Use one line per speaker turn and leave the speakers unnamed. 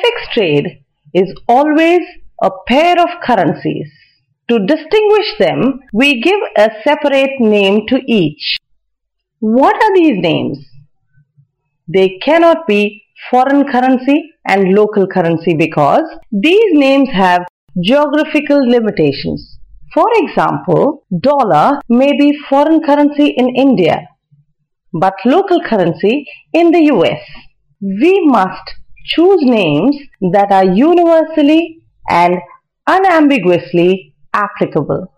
FX trade is always a pair of currencies. To distinguish them, we give a separate name to each. What are these names? They cannot be foreign currency and local currency because these names have geographical limitations. For example, dollar may be foreign currency in India, but local currency in the US. We must choose names that are universally and unambiguously applicable.